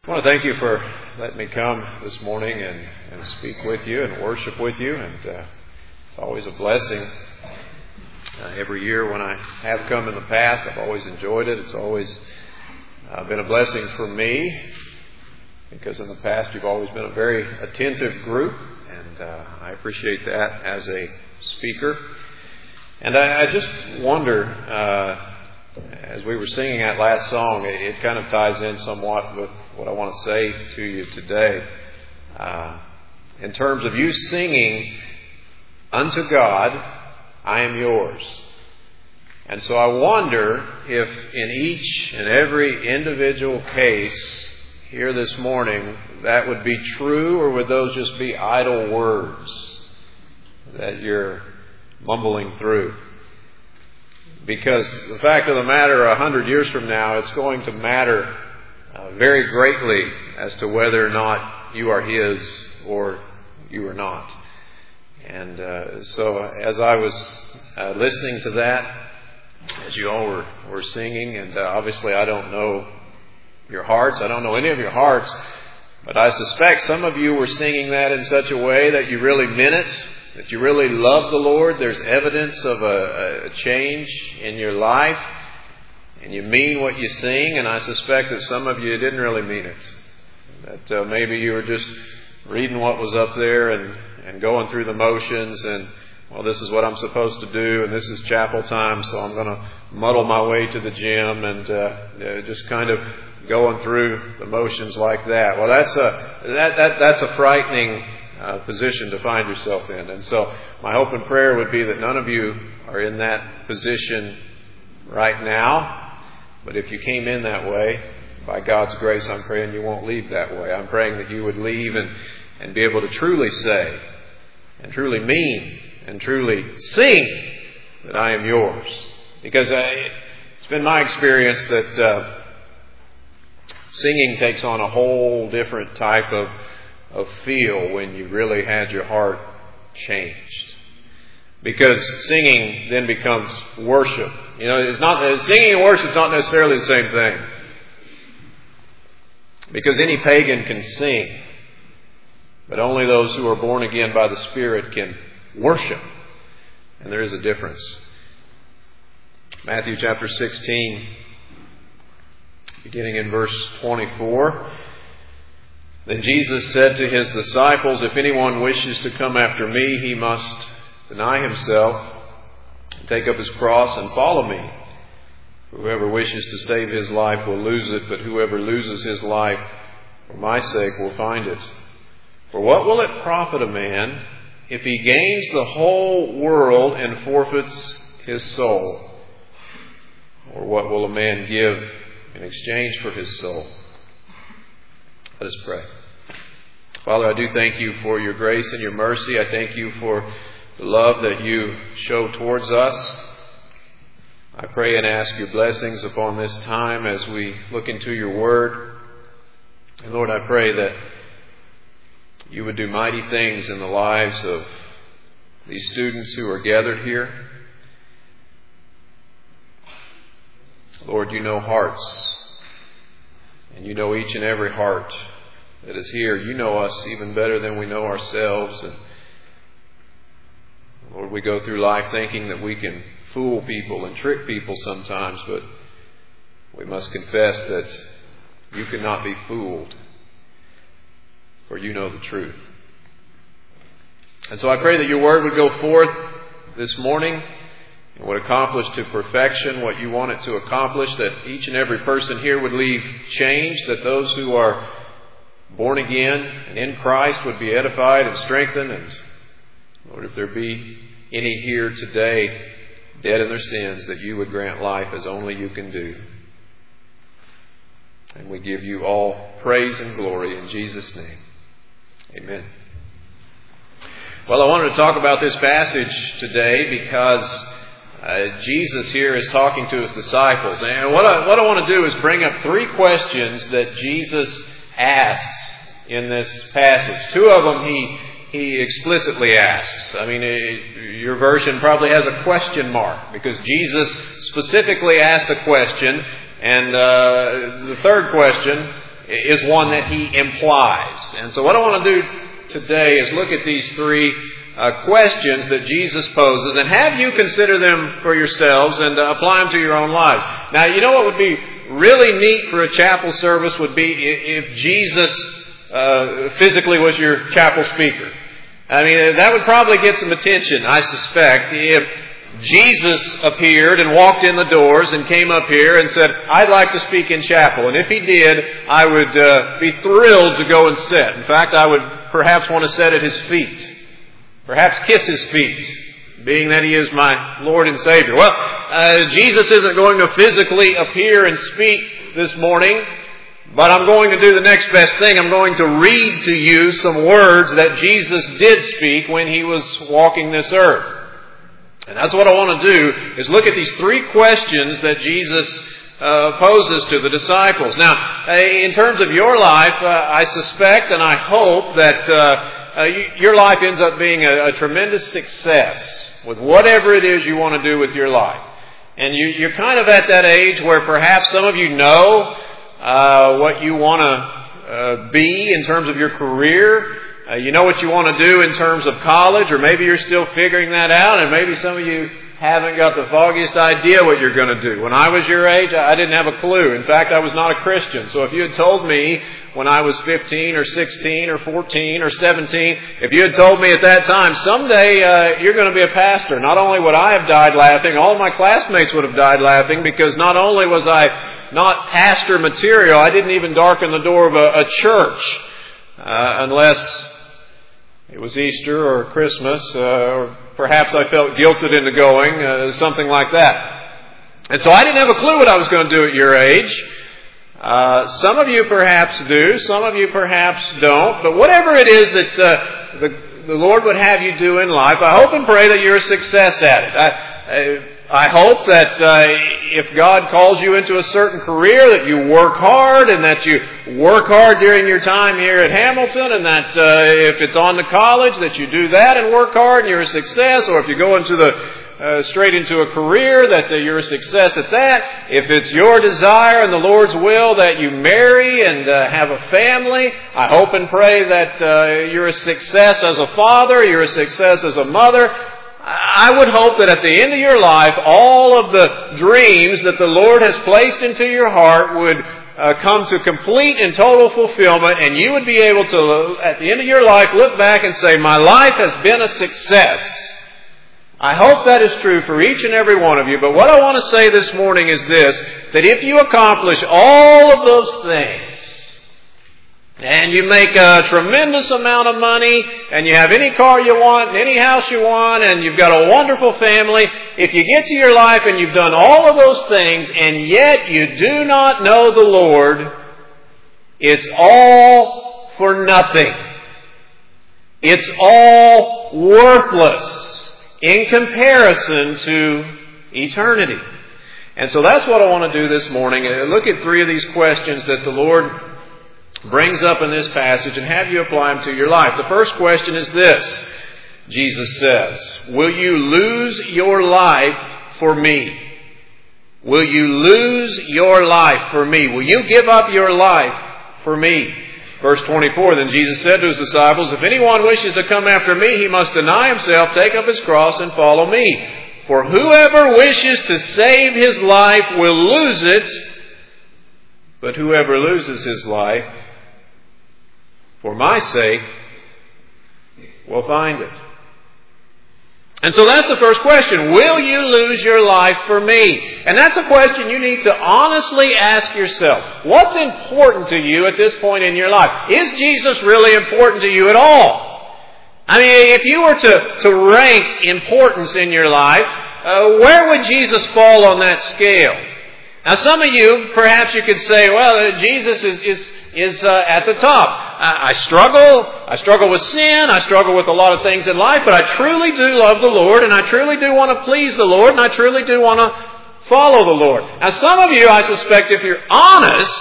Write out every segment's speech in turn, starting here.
I want to thank you for letting me come this morning and speak with you and worship with you. And it's always a blessing. Every year when I have come in the past, I've always enjoyed it. It's always been a blessing for me because in the past you've always been a very attentive group, and I appreciate that as a speaker. And I just wonder, as we were singing that last song, it kind of ties in somewhat with what I want to say to you today. In terms of you singing, "Unto God, I am yours." And so I wonder if in each and every individual case here this morning, that would be true, or would those just be idle words that you're mumbling through? Because the fact of the matter, 100 years from now, it's going to matter very greatly as to whether or not you are His or you are not. And so as I was listening to that, as you all were singing, and obviously I don't know your hearts, I don't know any of your hearts, but I suspect some of you were singing that in such a way that you really meant it, that you really love the Lord. There's evidence of a change in your life, and you mean what you sing. And I suspect that some of you didn't really mean it, that maybe you were just reading what was up there and going through the motions, and well, this is what I'm supposed to do, and this is chapel time, so I'm going to muddle my way to the gym, and just kind of going through the motions like that. Well, that's a frightening position to find yourself in. And so my hope and prayer would be that none of you are in that position right now. But if you came in that way, by God's grace, I'm praying you won't leave that way. I'm praying that you would leave and be able to truly say and truly mean and truly sing that I am yours. Because it's been my experience that singing takes on a whole different type of feel when you really had your heart changed. Because singing then becomes worship. You know, singing and worship is not necessarily the same thing. Because any pagan can sing, but only those who are born again by the Spirit can worship. And there is a difference. Matthew chapter 16, beginning in verse 24. Then Jesus said to His disciples, "If anyone wishes to come after me, he must deny himself and take up his cross and follow me. Whoever wishes to save his life will lose it, but whoever loses his life for my sake will find it. For what will it profit a man if he gains the whole world and forfeits his soul? Or what will a man give in exchange for his soul?" Let us pray. Father, I do thank you for your grace and your mercy. I thank you for the love that you show towards us. I pray and ask your blessings upon this time as we look into your word. And Lord, I pray that you would do mighty things in the lives of these students who are gathered here. Lord, you know hearts, and you know each and every heart that is here. You know us even better than we know ourselves. And Lord, we go through life thinking that we can fool people and trick people sometimes, but we must confess that you cannot be fooled, for you know the truth. And so I pray that your word would go forth this morning and would accomplish to perfection what you want it to accomplish, that each and every person here would leave changed, that those who are born again and in Christ would be edified and strengthened. And Lord, if there be any here today dead in their sins, that you would grant life as only you can do. And we give you all praise and glory in Jesus' name. Amen. Well, I wanted to talk about this passage today because Jesus here is talking to His disciples. And what I want to do is bring up three questions that Jesus asks in this passage. Two of them He explicitly asks. I mean, your version probably has a question mark because Jesus specifically asked a question. And the third question is one that he implies. And so what I want to do today is look at these three questions that Jesus poses and have you consider them for yourselves and apply them to your own lives. Now, you know what would be really neat for a chapel service would be if Jesus physically was your chapel speaker. I mean, that would probably get some attention, I suspect, if Jesus appeared and walked in the doors and came up here and said, I'd like to speak in chapel. And if he did, I would be thrilled to go and sit. In fact, I would perhaps want to sit at his feet. Perhaps kiss his feet, being that he is my Lord and Savior. Well, Jesus isn't going to physically appear and speak this morning, but I'm going to do the next best thing. I'm going to read to you some words that Jesus did speak when he was walking this earth. And that's what I want to do, is look at these three questions that Jesus poses to the disciples. Now, in terms of your life, I suspect and I hope that your life ends up being a tremendous success with whatever it is you want to do with your life. And you're kind of at that age where perhaps some of you know what you want to be in terms of your career. You know what you want to do in terms of college, or maybe you're still figuring that out, and maybe some of you haven't got the foggiest idea what you're going to do. When I was your age, I didn't have a clue. In fact, I was not a Christian. So if you had told me when I was 15 or 16 or 14 or 17, if you had told me at that time, someday you're going to be a pastor, not only would I have died laughing, all of my classmates would have died laughing, because not only was I not pastor material, I didn't even darken the door of a church unless it was Easter or Christmas, or perhaps I felt guilted into going, something like that. And so I didn't have a clue what I was going to do at your age. Some of you perhaps do, some of you perhaps don't. But whatever it is that the Lord would have you do in life, I hope and pray that you're a success at it. I hope that if God calls you into a certain career, that you work hard, and that you work hard during your time here at Hamilton, and that if it's on to college, that you do that and work hard and you're a success. Or if you go into straight into a career, that you're a success at that. If it's your desire and the Lord's will that you marry and have a family, I hope and pray that you're a success as a father, you're a success as a mother. I would hope that at the end of your life, all of the dreams that the Lord has placed into your heart would come to complete and total fulfillment, and you would be able to, at the end of your life, look back and say, my life has been a success. I hope that is true for each and every one of you. But what I want to say this morning is this, that if you accomplish all of those things, and you make a tremendous amount of money, and you have any car you want, and any house you want, and you've got a wonderful family, if you get to your life and you've done all of those things, and yet you do not know the Lord, it's all for nothing. It's all worthless in comparison to eternity. And so that's what I want to do this morning. Look at three of these questions that the Lord brings up in this passage and have you apply them to your life. The first question is this. Jesus says, will you lose your life for me? Will you lose your life for me? Will you give up your life for me? Verse 24, then Jesus said to his disciples, if anyone wishes to come after me, he must deny himself, take up his cross, and follow me. For whoever wishes to save his life will lose it, but whoever loses his life for my sake will find it. And so that's the first question. Will you lose your life for me? And that's a question you need to honestly ask yourself. What's important to you at this point in your life? Is Jesus really important to you at all? I mean, if you were to rank importance in your life, where would Jesus fall on that scale? Now, some of you, perhaps you could say, well, Jesus is at the top. I struggle with sin, I struggle with a lot of things in life, but I truly do love the Lord, and I truly do want to please the Lord, and I truly do want to follow the Lord. Now, some of you, I suspect, if you're honest,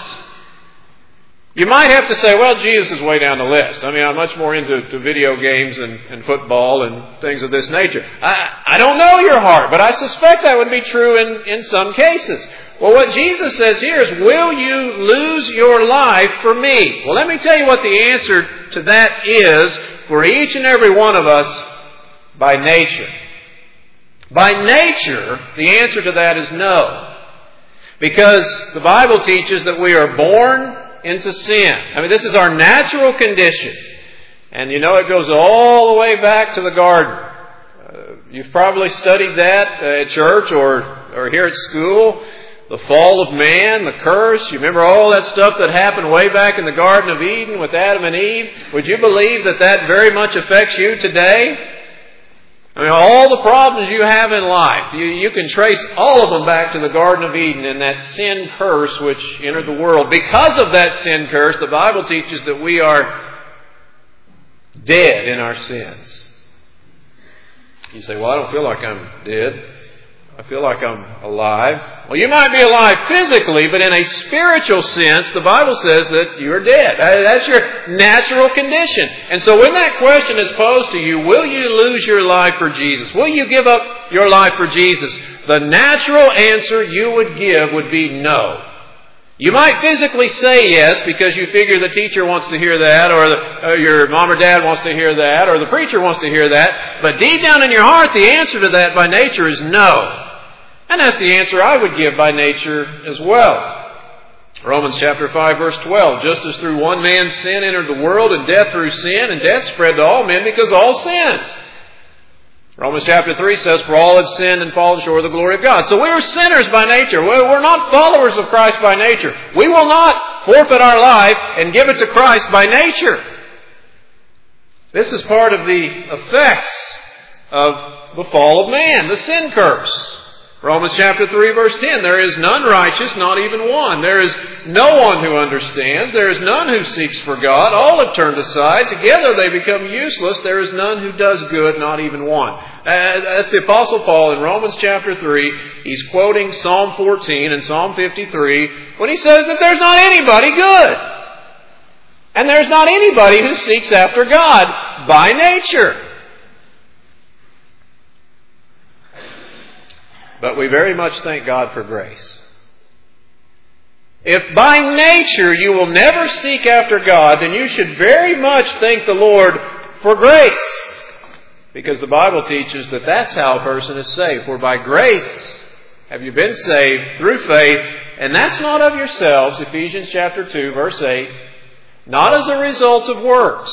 you might have to say, well, Jesus is way down the list. I mean, I'm much more into video games and football and things of this nature. I don't know your heart, but I suspect that would be true in some cases. Well, what Jesus says here is, will you lose your life for me? Well, let me tell you what the answer to that is for each and every one of us by nature. By nature, the answer to that is no. Because the Bible teaches that we are born into sin. I mean, this is our natural condition. And you know, it goes all the way back to the garden. You've probably studied that at church or here at school. The fall of man, the curse. You remember all that stuff that happened way back in the Garden of Eden with Adam and Eve? Would you believe that that very much affects you today? I mean, all the problems you have in life, you can trace all of them back to the Garden of Eden and that sin curse which entered the world. Because of that sin curse, the Bible teaches that we are dead in our sins. You say, well, I don't feel like I'm dead. I feel like I'm alive. Well, you might be alive physically, but in a spiritual sense, the Bible says that you are dead. That's your natural condition. And so when that question is posed to you, will you lose your life for Jesus? Will you give up your life for Jesus? The natural answer you would give would be no. You might physically say yes because you figure the teacher wants to hear that, or your mom or dad wants to hear that, or the preacher wants to hear that. But deep down in your heart, the answer to that by nature is no. And that's the answer I would give by nature as well. Romans chapter 5, verse 12. Just as through one man's sin entered the world, and death through sin, and death spread to all men because all sinned. Romans chapter 3 says, for all have sinned and fallen short of the glory of God. So we are sinners by nature. We're not followers of Christ by nature. We will not forfeit our life and give it to Christ by nature. This is part of the effects of the fall of man, the sin curse. Romans chapter 3, verse 10, there is none righteous, not even one. There is no one who understands. There is none who seeks for God. All have turned aside. Together they become useless. There is none who does good, not even one. That's the Apostle Paul in Romans chapter 3. He's quoting Psalm 14 and Psalm 53 when he says that there's not anybody good. And there's not anybody who seeks after God by nature. But we very much thank God for grace. If by nature you will never seek after God, then you should very much thank the Lord for grace. Because the Bible teaches that that's how a person is saved. For by grace have you been saved through faith, and that's not of yourselves, Ephesians chapter 2, verse 8, not as a result of works,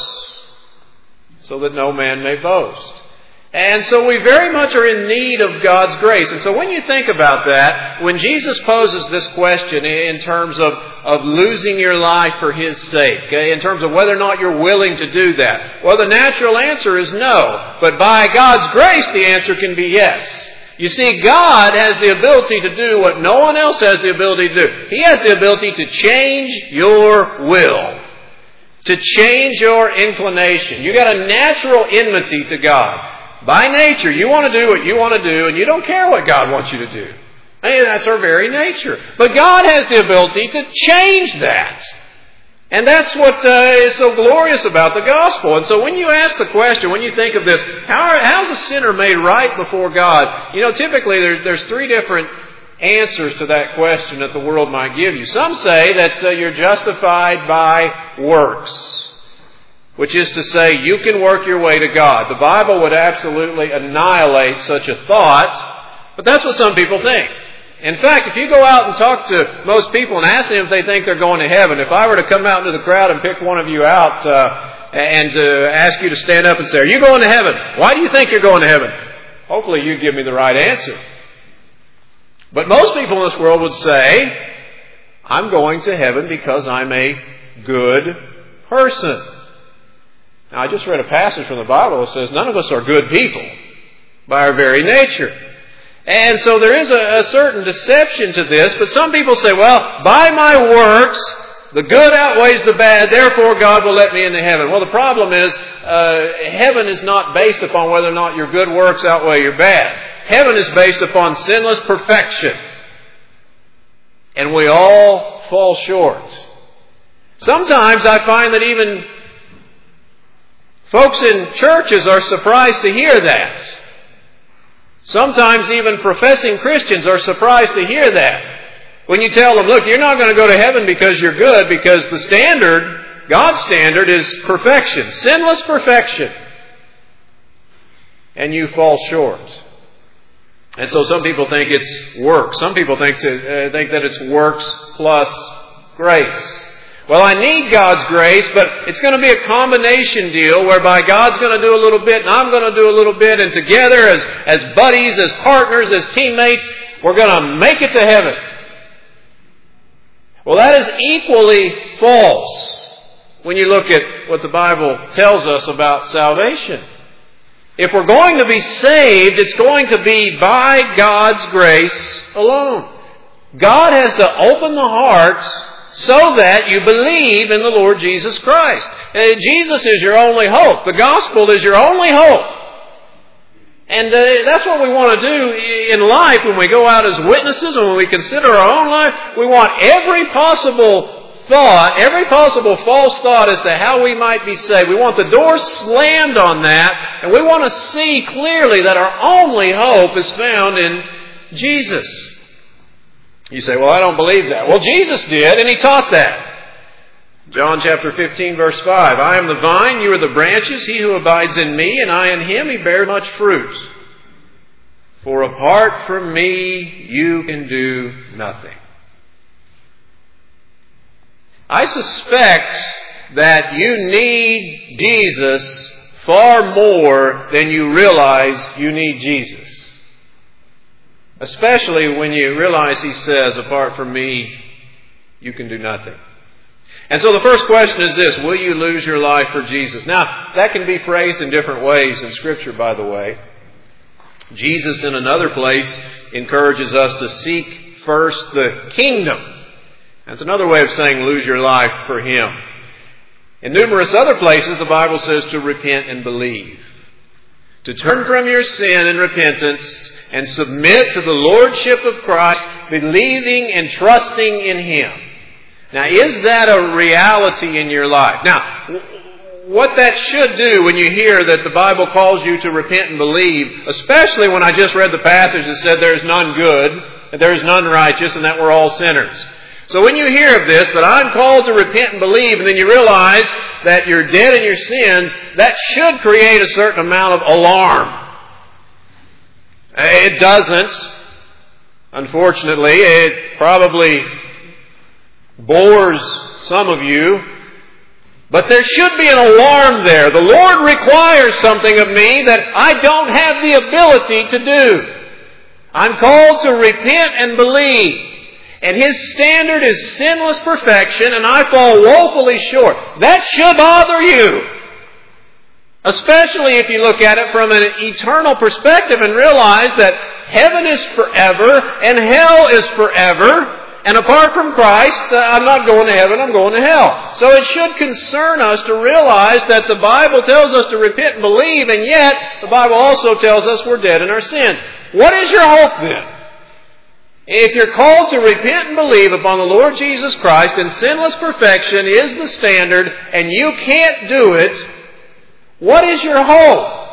so that no man may boast. And so we very much are in need of God's grace. And so when you think about that, when Jesus poses this question in terms of losing your life for His sake, in terms of whether or not you're willing to do that, well, the natural answer is no. But by God's grace, the answer can be yes. You see, God has the ability to do what no one else has the ability to do. He has the ability to change your will, to change your inclination. You've got a natural enmity to God. By nature, you want to do what you want to do, and you don't care what God wants you to do. And that's our very nature. But God has the ability to change that. And that's what is so glorious about the gospel. And so when you ask the question, when you think of this, how's a sinner made right before God? You know, typically there's three different answers to that question that the world might give you. Some say that you're justified by works, which is to say, you can work your way to God. The Bible would absolutely annihilate such a thought, but that's what some people think. In fact, if you go out and talk to most people and ask them if they think they're going to heaven, if I were to come out into the crowd and pick one of you out and ask you to stand up and say, are you going to heaven? Why do you think you're going to heaven? Hopefully you'd give me the right answer. But most people in this world would say, I'm going to heaven because I'm a good person. Now, I just read a passage from the Bible that says none of us are good people by our very nature. And so there is a certain deception to this, but some people say, well, by my works, the good outweighs the bad, therefore God will let me into heaven. Well, the problem is, heaven is not based upon whether or not your good works outweigh your bad. Heaven is based upon sinless perfection. And we all fall short. Sometimes I find that even folks in churches are surprised to hear that. Sometimes even professing Christians are surprised to hear that. When you tell them, look, you're not going to go to heaven because you're good, because the standard, God's standard, is perfection, sinless perfection. And you fall short. And so some people think it's works. Some people think that it's works plus grace. Well, I need God's grace, but it's going to be a combination deal whereby God's going to do a little bit and I'm going to do a little bit, and together as buddies, as partners, as teammates, we're going to make it to heaven. Well, that is equally false when you look at what the Bible tells us about salvation. If we're going to be saved, it's going to be by God's grace alone. God has to open the hearts so that you believe in the Lord Jesus Christ. Jesus is your only hope. The gospel is your only hope. And that's what we want to do in life when we go out as witnesses and when we consider our own life. We want every possible thought, every possible false thought as to how we might be saved. We want the door slammed on that, and we want to see clearly that our only hope is found in Jesus. You say, well, I don't believe that. Well, Jesus did, and He taught that. John chapter 15, verse 5. I am the vine, you are the branches. He who abides in me, and I in him, he bears much fruit. For apart from me, you can do nothing. I suspect that you need Jesus far more than you realize you need Jesus. Especially when you realize He says, apart from me, you can do nothing. And so the first question is this: will you lose your life for Jesus? Now, that can be phrased in different ways in Scripture, by the way. Jesus, in another place, encourages us to seek first the kingdom. That's another way of saying lose your life for Him. In numerous other places, the Bible says to repent and believe. To turn from your sin in repentance and submit to the Lordship of Christ, believing and trusting in Him. Now, is that a reality in your life? Now, what that should do when you hear that the Bible calls you to repent and believe, especially when I just read the passage that said there is none good, and there is none righteous, and that we're all sinners. So when you hear of this, that I'm called to repent and believe, and then you realize that you're dead in your sins, that should create a certain amount of alarm. It doesn't. Unfortunately, it probably bores some of you. But there should be an alarm there. The Lord requires something of me that I don't have the ability to do. I'm called to repent and believe. And His standard is sinless perfection, and I fall woefully short. That should bother you. Especially if you look at it from an eternal perspective and realize that heaven is forever and hell is forever. And apart from Christ, I'm not going to heaven, I'm going to hell. So it should concern us to realize that the Bible tells us to repent and believe, and yet the Bible also tells us we're dead in our sins. What is your hope then? If you're called to repent and believe upon the Lord Jesus Christ, and sinless perfection is the standard, and you can't do it, what is your hope?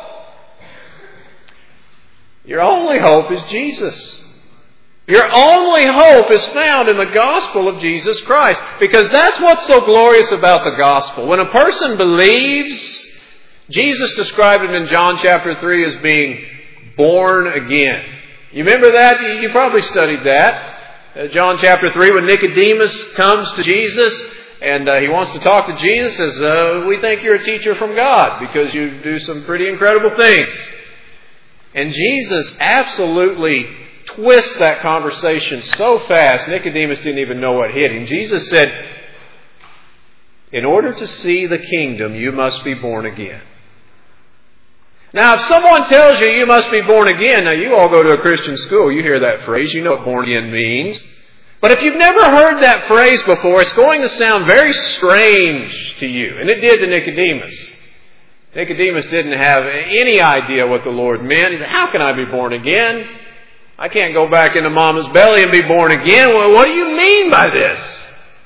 Your only hope is Jesus. Your only hope is found in the gospel of Jesus Christ. Because that's what's so glorious about the gospel. When a person believes, Jesus described it in John chapter 3 as being born again. You remember that? You probably studied that. John chapter 3, when Nicodemus comes to Jesus and he wants to talk to Jesus, says, we think you're a teacher from God because you do some pretty incredible things. And Jesus absolutely twists that conversation so fast, Nicodemus didn't even know what hit him. Jesus said, in order to see the kingdom, you must be born again. Now, if someone tells you you must be born again, now you all go to a Christian school, you hear that phrase, you know what born again means. But if you've never heard that phrase before, it's going to sound very strange to you. And it did to Nicodemus. Nicodemus didn't have any idea what the Lord meant. He said, how can I be born again? I can't go back into Mama's belly and be born again. Well, what do you mean by this?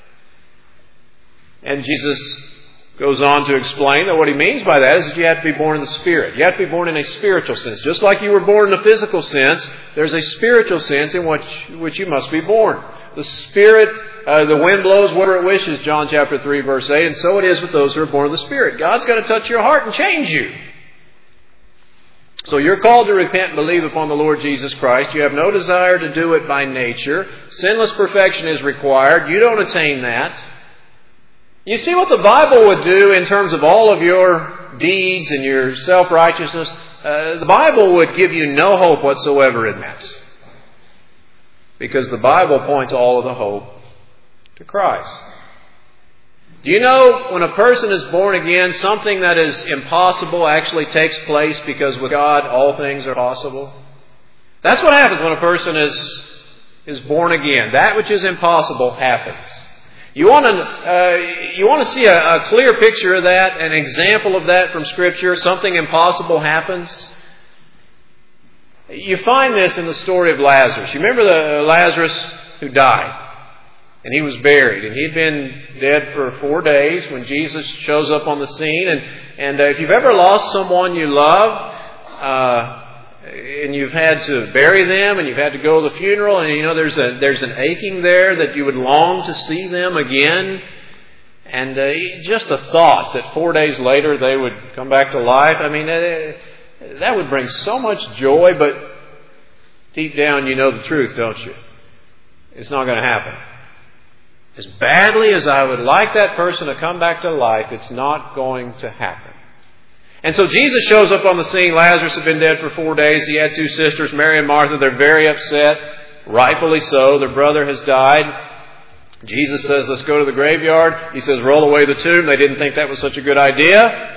And Jesus goes on to explain that what He means by that is that you have to be born in the Spirit. You have to be born in a spiritual sense. Just like you were born in a physical sense, there's a spiritual sense in which you must be born. the Spirit, the wind blows wherever it wishes, John chapter 3, verse 8, and so it is with those who are born of the Spirit. God's going to touch your heart and change you. So you're called to repent and believe upon the Lord Jesus Christ. You have no desire to do it by nature. Sinless perfection is required. You don't attain that. You see what the Bible would do in terms of all of your deeds and your self-righteousness? The Bible would give you no hope whatsoever in that. Because the Bible points all of the hope to Christ. Do you know when a person is born again, something that is impossible actually takes place because with God all things are possible? That's what happens when a person is born again. That which is impossible happens. You want to see a clear picture of that, an example of that from Scripture, something impossible happens? You find this in the story of Lazarus. You remember the Lazarus who died? And he was buried. And he'd been dead for 4 days when Jesus shows up on the scene. And if you've ever lost someone you love, and you've had to bury them, and you've had to go to the funeral, and you know there's an aching there that you would long to see them again. And just the thought that 4 days later they would come back to life, I mean, that would bring so much joy, but deep down you know the truth, don't you? It's not going to happen. As badly as I would like that person to come back to life, it's not going to happen. And so Jesus shows up on the scene. Lazarus had been dead for 4 days. He had 2 sisters, Mary and Martha. They're very upset, rightfully so. Their brother has died. Jesus says, let's go to the graveyard. He says, roll away the tomb. They didn't think that was such a good idea.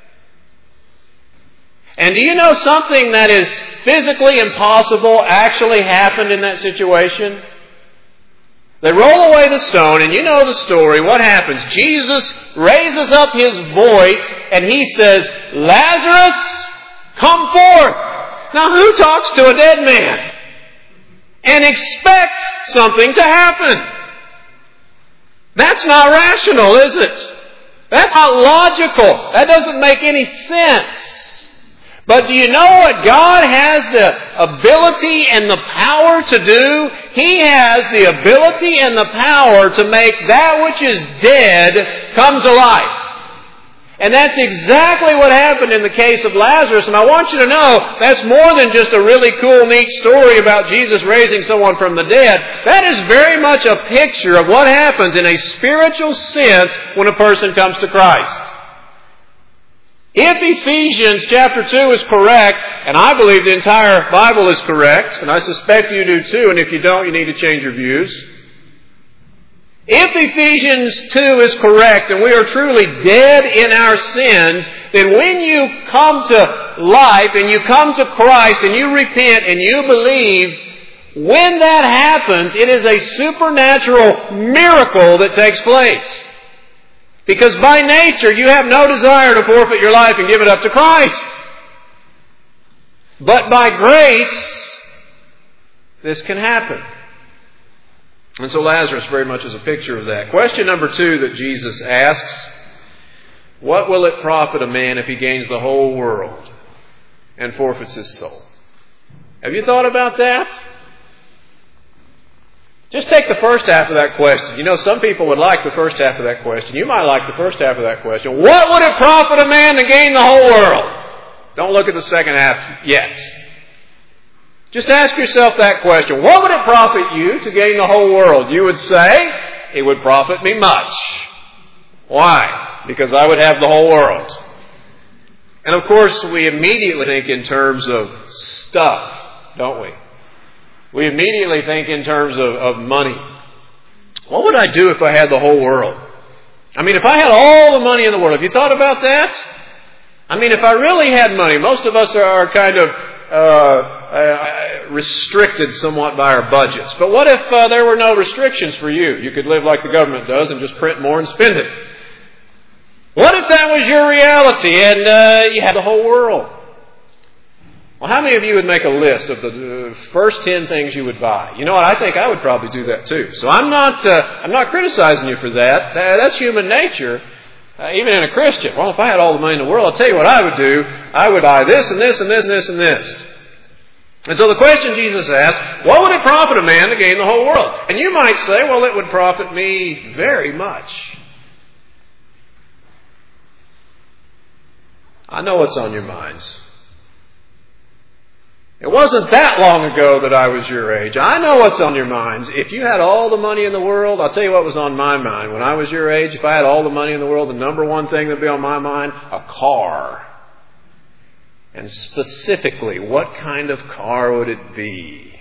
And do you know something that is physically impossible actually happened in that situation? They roll away the stone, and you know the story. What happens? Jesus raises up His voice, and He says, Lazarus, come forth. Now, who talks to a dead man and expects something to happen? That's not rational, is it? That's not logical. That doesn't make any sense. But do you know what God has the ability and the power to do? He has the ability and the power to make that which is dead come to life. And that's exactly what happened in the case of Lazarus. And I want you to know that's more than just a really cool, neat story about Jesus raising someone from the dead. That is very much a picture of what happens in a spiritual sense when a person comes to Christ. If Ephesians chapter 2 is correct, and I believe the entire Bible is correct, and I suspect you do too, and if you don't, you need to change your views. If Ephesians 2 is correct, and we are truly dead in our sins, then when you come to life, and you come to Christ, and you repent, and you believe, when that happens, it is a supernatural miracle that takes place. Because by nature, you have no desire to forfeit your life and give it up to Christ. But by grace, this can happen. And so Lazarus very much is a picture of that. Question number 2 that Jesus asks, what will it profit a man if he gains the whole world and forfeits his soul? Have you thought about that? Just take the first half of that question. You know, some people would like the first half of that question. You might like the first half of that question. What would it profit a man to gain the whole world? Don't look at the second half yet. Just ask yourself that question. What would it profit you to gain the whole world? You would say, it would profit me much. Why? Because I would have the whole world. And of course, we immediately think in terms of stuff, don't we? We immediately think in terms of money. What would I do if I had the whole world? I mean, if I had all the money in the world, have you thought about that? I mean, if I really had money, most of us are kind of restricted somewhat by our budgets. But what if there were no restrictions for you? You could live like the government does and just print more and spend it. What if that was your reality and you had the whole world? Well, how many of you would make a list of the first 10 things you would buy? You know what? I think I would probably do that too. So I'm not criticizing you for that. That's human nature, even in a Christian. Well, if I had all the money in the world, I'll tell you what I would do. I would buy this and this and this and this and this. And so the question Jesus asked, what would it profit a man to gain the whole world? And you might say, well, it would profit me very much. I know what's on your minds. It wasn't that long ago that I was your age. I know what's on your minds. If you had all the money in the world, I'll tell you what was on my mind. When I was your age, if I had all the money in the world, the number one thing that would be on my mind, a car. And specifically, what kind of car would it be?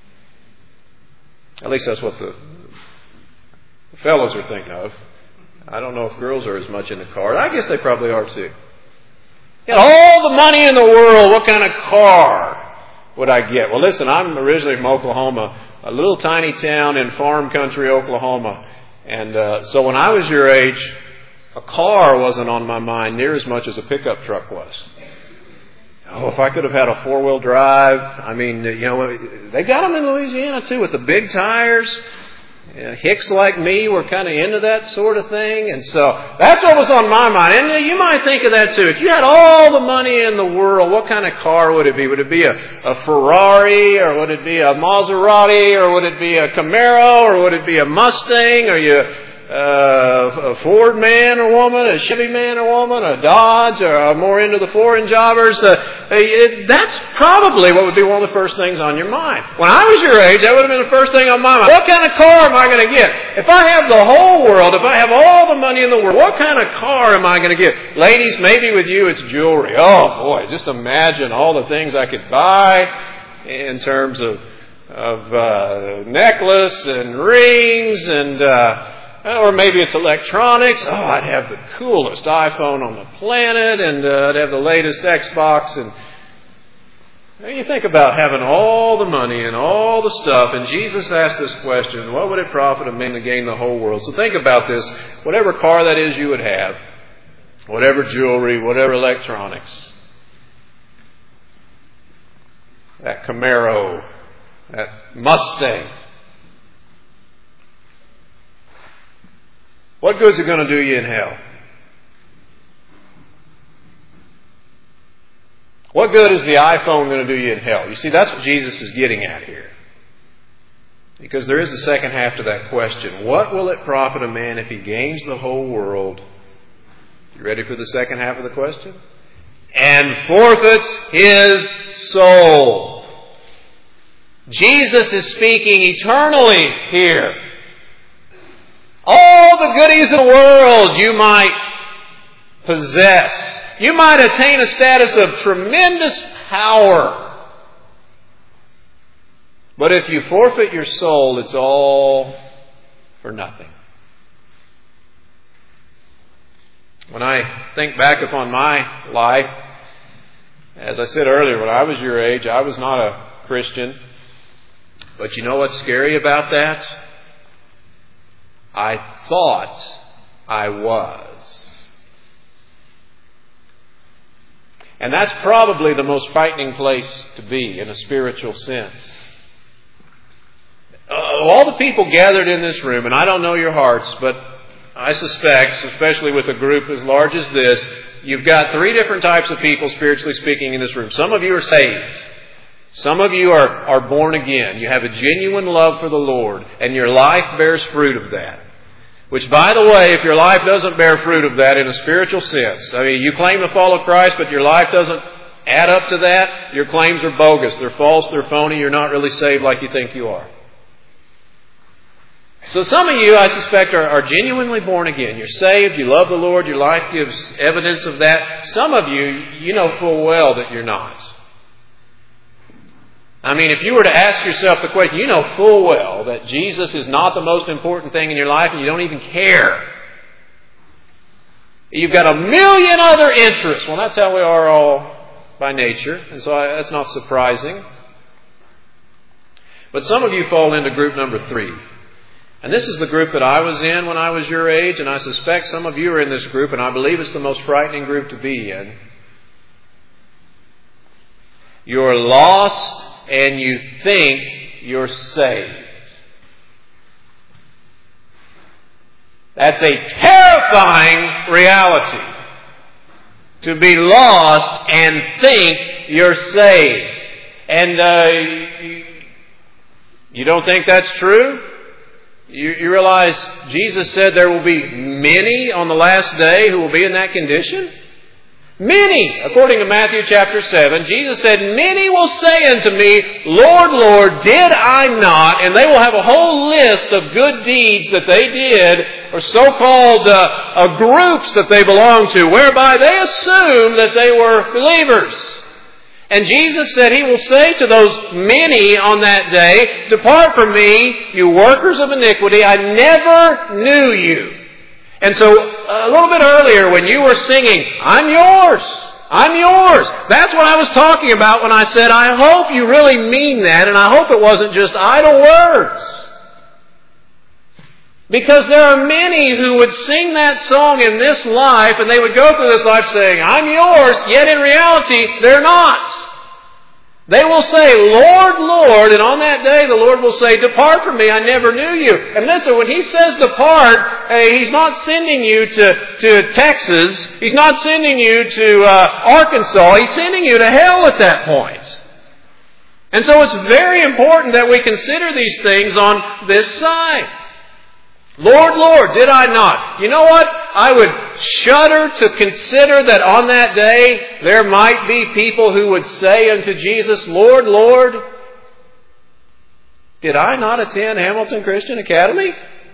At least that's what the fellows are thinking of. I don't know if girls are as much into cars. I guess they probably are too. You know, all the money in the world, what kind of car would I get? Well, listen, I'm originally from Oklahoma, a little tiny town in farm country, Oklahoma. And so when I was your age, a car wasn't on my mind near as much as a pickup truck was. Oh, if I could have had a four-wheel drive, I mean, you know, they got them in Louisiana too with the big tires. Hicks like me were kind of into that sort of thing. And so that's what was on my mind. And you might think of that too. If you had all the money in the world, what kind of car would it be? Would it be a Ferrari, or would it be a Maserati, or would it be a Camaro, or would it be a Mustang? Are you a Ford man or woman, a Chevy man or woman, a Dodge, or more into the foreign jobbers? That's probably what would be one of the first things on your mind. When I was your age, that would have been the first thing on my mind. What kind of car am I going to get? If I have the whole world, if I have all the money in the world, what kind of car am I going to get? Ladies, maybe with you it's jewelry. Oh boy, just imagine all the things I could buy in terms of necklace and rings and or maybe it's electronics. Oh, I'd have the coolest iPhone on the planet, and I'd have the latest Xbox. And you think about having all the money and all the stuff. And Jesus asked this question, what would it profit a man to gain the whole world? So think about this. Whatever car that is you would have, whatever jewelry, whatever electronics, that Camaro, that Mustang, what good's it going to do you in hell? What good is the iPhone going to do you in hell? You see, that's what Jesus is getting at here. Because there is a second half to that question. What will it profit a man if he gains the whole world? You ready for the second half of the question? And forfeits his soul. Jesus is speaking eternally here. All the goodies of the world you might possess. You might attain a status of tremendous power. But if you forfeit your soul, it's all for nothing. When I think back upon my life, as I said earlier, when I was your age, I was not a Christian. But you know what's scary about that? I thought I was. And that's probably the most frightening place to be in a spiritual sense. All the people gathered in this room, and I don't know your hearts, but I suspect, especially with a group as large as this, you've got three different types of people, spiritually speaking, in this room. Some of you are saved. Some of you are born again. You have a genuine love for the Lord, and your life bears fruit of that. Which, by the way, if your life doesn't bear fruit of that in a spiritual sense, I mean, you claim to follow Christ, but your life doesn't add up to that, your claims are bogus. They're false, they're phony, you're not really saved like you think you are. So some of you, I suspect, are genuinely born again. You're saved, you love the Lord, your life gives evidence of that. Some of you, you know full well that you're not. I mean, if you were to ask yourself the question, you know full well that Jesus is not the most important thing in your life and you don't even care. You've got a million other interests. Well, that's how we are all by nature, and so that's not surprising. But some of you fall into group number 3. And this is the group that I was in when I was your age, and I suspect some of you are in this group, and I believe it's the most frightening group to be in. You're lost and you think you're saved. That's a terrifying reality. To be lost and think you're saved. And you don't think that's true? You realize Jesus said there will be many on the last day who will be in that condition? Many, according to Matthew chapter 7, Jesus said, "Many will say unto me, Lord, Lord, did I not?" And they will have a whole list of good deeds that they did, or so-called groups that they belong to, whereby they assume that they were believers. And Jesus said He will say to those many on that day, "Depart from me, you workers of iniquity, I never knew you." And so, a little bit earlier when you were singing, "I'm yours, I'm yours," that's what I was talking about when I said, I hope you really mean that, and I hope it wasn't just idle words. Because there are many who would sing that song in this life, and they would go through this life saying, "I'm yours," yet in reality, they're not. They will say, "Lord, Lord," and on that day the Lord will say, "Depart from me, I never knew you." And listen, when He says depart, He's not sending you to Texas. He's not sending you to Arkansas. He's sending you to hell at that point. And so it's very important that we consider these things on this side. "Lord, Lord, did I not?" You know what? I would shudder to consider that on that day there might be people who would say unto Jesus, "Lord, Lord, did I not attend Hamilton Christian Academy?"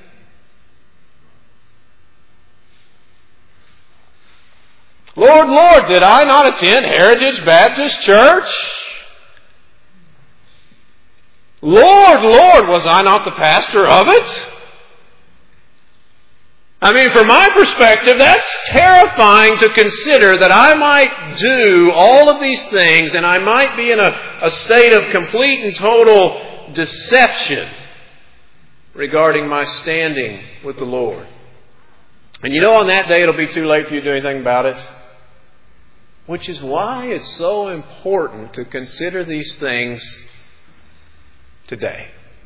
"Lord, Lord, did I not attend Heritage Baptist Church?" "Lord, Lord, was I not the pastor of it?" I mean, from my perspective, that's terrifying to consider that I might do all of these things and I might be in a state of complete and total deception regarding my standing with the Lord. And you know, on that day it'll be too late for you to do anything about it. Which is why it's so important to consider these things today.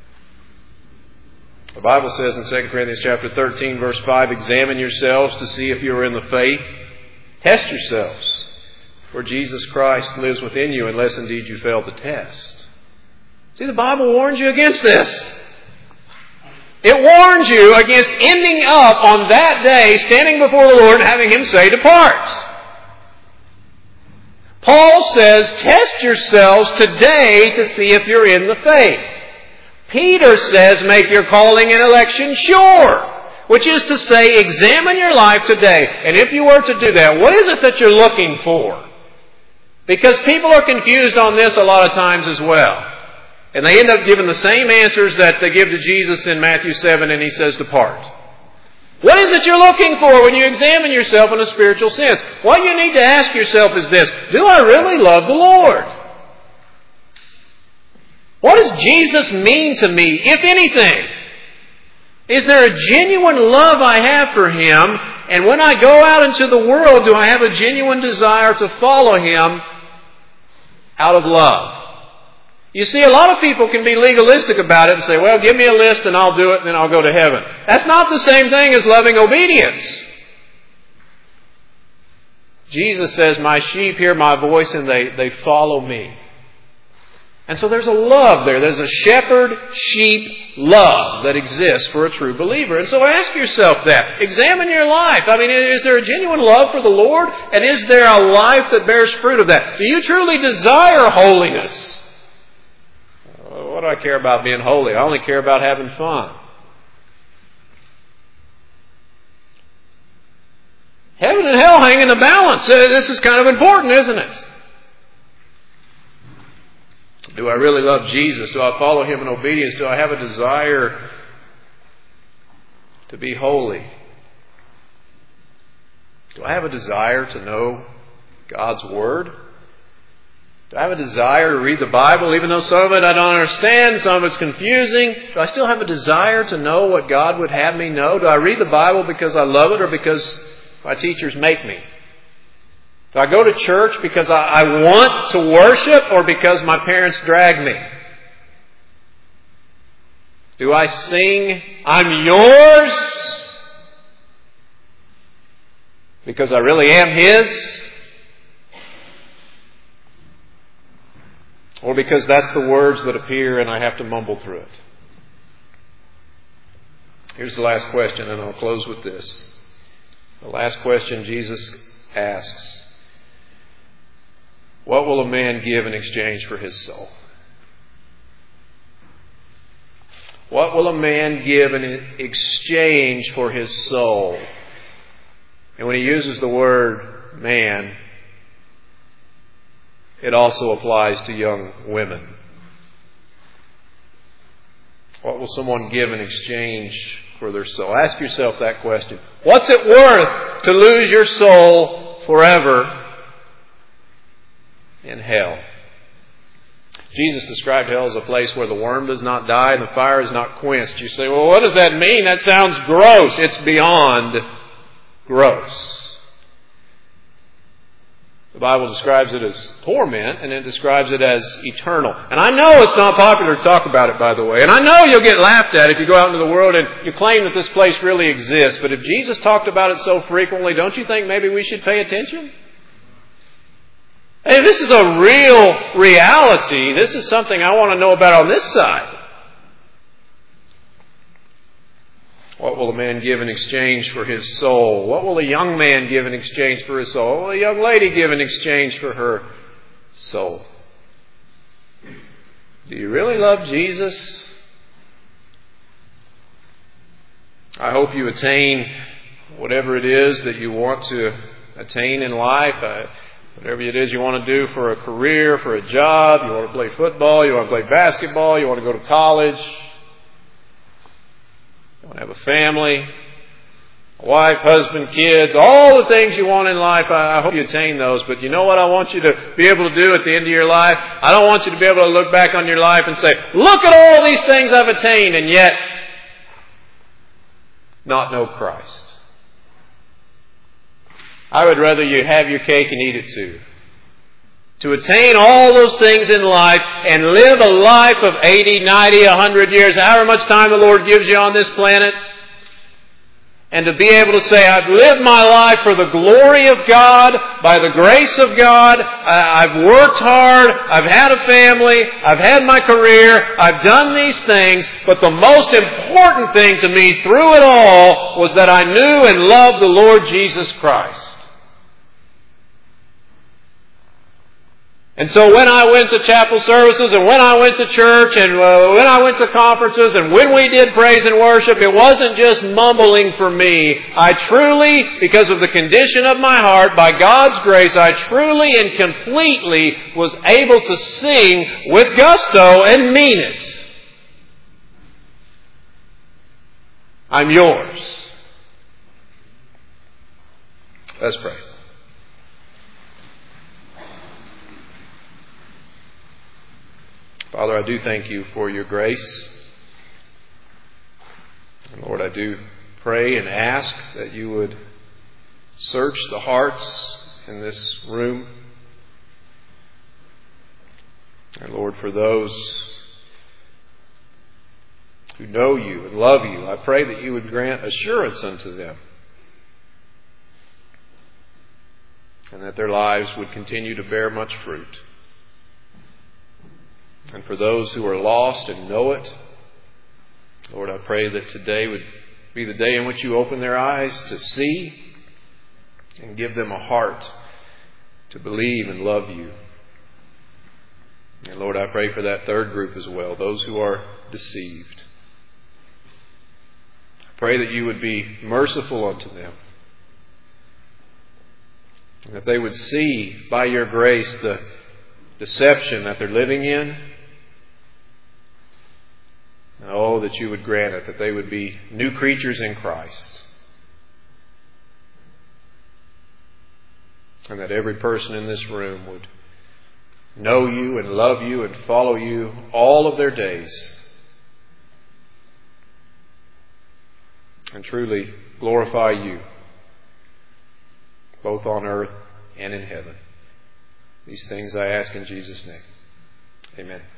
The Bible says in 2 Corinthians chapter 13, verse 5, "Examine yourselves to see if you are in the faith. Test yourselves, for Jesus Christ lives within you, unless indeed you fail the test." See, the Bible warns you against this. It warns you against ending up on that day standing before the Lord and having Him say, "Depart." Paul says, test yourselves today to see if you're in the faith. Peter says, make your calling and election sure, which is to say, examine your life today. And if you were to do that, what is it that you're looking for? Because people are confused on this a lot of times as well. And they end up giving the same answers that they give to Jesus in Matthew 7, and He says, "Depart." What is it you're looking for when you examine yourself in a spiritual sense? What you need to ask yourself is this: do I really love the Lord? What does Jesus mean to me, if anything? Is there a genuine love I have for Him? And when I go out into the world, do I have a genuine desire to follow Him out of love? You see, a lot of people can be legalistic about it and say, well, give me a list and I'll do it and then I'll go to heaven. That's not the same thing as loving obedience. Jesus says, "My sheep hear my voice and they follow me." And so there's a love there. There's a shepherd-sheep love that exists for a true believer. And so ask yourself that. Examine your life. I mean, is there a genuine love for the Lord? And is there a life that bears fruit of that? Do you truly desire holiness? What do I care about being holy? I only care about having fun. Heaven and hell hang in the balance. This is kind of important, isn't it? Do I really love Jesus? Do I follow Him in obedience? Do I have a desire to be holy? Do I have a desire to know God's Word? Do I have a desire to read the Bible, even though some of it I don't understand, some of it's confusing? Do I still have a desire to know what God would have me know? Do I read the Bible because I love it or because my teachers make me? Do I go to church because I want to worship or because my parents drag me? Do I sing, "I'm yours," because I really am His? or because that's the words that appear and I have to mumble through it. Here's the last question, and I'll close with this. The last question Jesus asks: what will a man give in exchange for his soul? What will a man give in exchange for his soul? And when he uses the word man, it also applies to young women. What will someone give in exchange for their soul? Ask yourself that question. What's it worth to lose your soul forever in hell? Jesus described hell as a place where the worm does not die and the fire is not quenched. You say, well, what does that mean? That sounds gross. It's beyond gross. The Bible describes it as torment, and it describes it as eternal. And I know it's not popular to talk about it, by the way. And I know you'll get laughed at if you go out into the world and you claim that this place really exists. But if Jesus talked about it so frequently, don't you think maybe we should pay attention? Hey, this is a real reality. This is something I want to know about on this side. What will a man give in exchange for his soul? What will a young man give in exchange for his soul? What will a young lady give in exchange for her soul? Do you really love Jesus? I hope you attain whatever it is that you want to attain in life. Whatever it is you want to do for a career, for a job, you want to play football, you want to play basketball, you want to go to college, you want to have a family, a wife, husband, kids, all the things you want in life, I hope you attain those. But you know what I want you to be able to do at the end of your life? I don't want you to be able to look back on your life and say, look at all these things I've attained, and yet not know Christ. I would rather you have your cake and eat it too. To attain all those things in life and live a life of 80, 90, 100 years, however much time the Lord gives you on this planet, and to be able to say, I've lived my life for the glory of God, by the grace of God, I've worked hard, I've had a family, I've had my career, I've done these things, but the most important thing to me through it all was that I knew and loved the Lord Jesus Christ. And so when I went to chapel services and when I went to church and when I went to conferences and when we did praise and worship, it wasn't just mumbling for me. I truly, because of the condition of my heart, by God's grace, I truly and completely was able to sing with gusto and mean it. I'm yours. Let's pray. Father, I do thank you for your grace. And Lord, I do pray and ask that you would search the hearts in this room. And Lord, for those who know you and love you, I pray that you would grant assurance unto them. And that their lives would continue to bear much fruit. And for those who are lost and know it, Lord, I pray that today would be the day in which you open their eyes to see and give them a heart to believe and love you. And Lord, I pray for that third group as well, those who are deceived. I pray that you would be merciful unto them. And that they would see by your grace the deception that they're living in. Oh, that you would grant it, that they would be new creatures in Christ. And that every person in this room would know you and love you and follow you all of their days. And truly glorify you, both on earth and in heaven. These things I ask in Jesus' name. Amen.